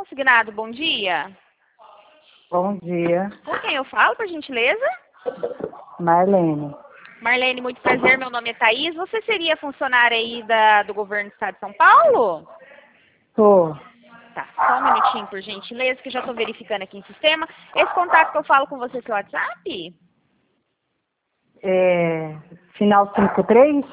Consignado, bom dia. Bom dia, Com quem eu falo, por gentileza? Marlene. Marlene, muito prazer. Meu nome é Thaís. Você seria funcionária aí do governo do estado de São Paulo? Tô. Tá, só um minutinho, por gentileza, que eu já estou verificando aqui em sistema. Esse contato que eu falo com você é seu WhatsApp? Final 53?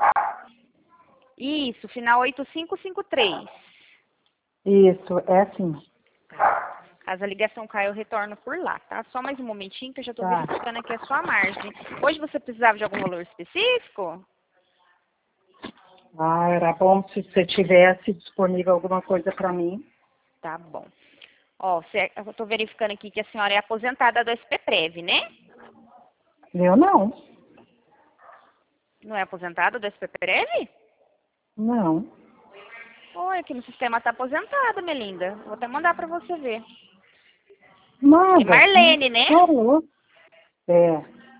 Isso, final 8553. Isso, é assim. Caso a ligação caia, eu retorno por lá, tá? Só mais um momentinho que eu já estou Tá. verificando aqui a sua margem. Hoje você precisava de algum valor específico? Ah, era bom se você tivesse disponível alguma coisa para mim. Tá bom. Ó, eu estou verificando aqui que a senhora é aposentada do SPPrev, né? Eu não. Não é aposentada do SPPrev? Não. Oi, aqui no sistema tá aposentada, minha linda. Vou até mandar para você ver. É Manda. Marlene, né? Falou. É.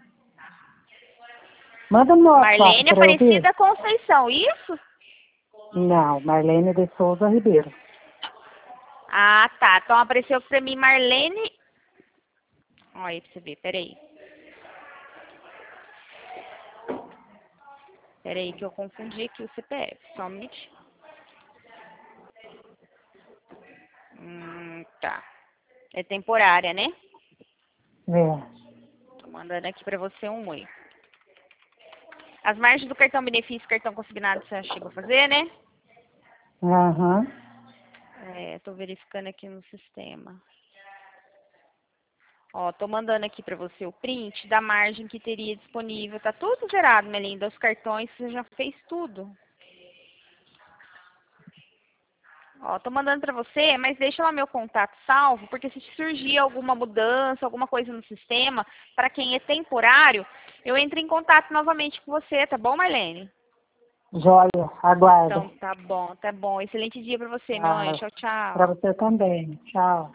Manda no WhatsApp Marlene para eu ver. Aparecida Conceição, isso? Não, Marlene de Souza Ribeiro. Ah, tá. Então apareceu para mim Marlene. Olha aí pra você ver, peraí. Peraí que eu confundi aqui o CPF, só um minutinho. Tá. É temporária, né? É. Tô mandando aqui pra você um oi. As margens do cartão benefício, cartão consignado, você já chegou a fazer, né? Aham. Tô verificando aqui no sistema. Ó, tô mandando aqui pra você o print da margem que teria disponível. Tá tudo zerado, minha linda. Os cartões, você já fez tudo. Ó, tô mandando pra você, mas deixa lá meu contato salvo, porque se surgir alguma mudança, alguma coisa no sistema, para quem é temporário, eu entro em contato novamente com você, tá bom, Marlene? Joia, aguardo. Então, tá bom, tá bom. Excelente dia pra você, meu anjo. Ah, Tchau, para tchau. você também. Tchau.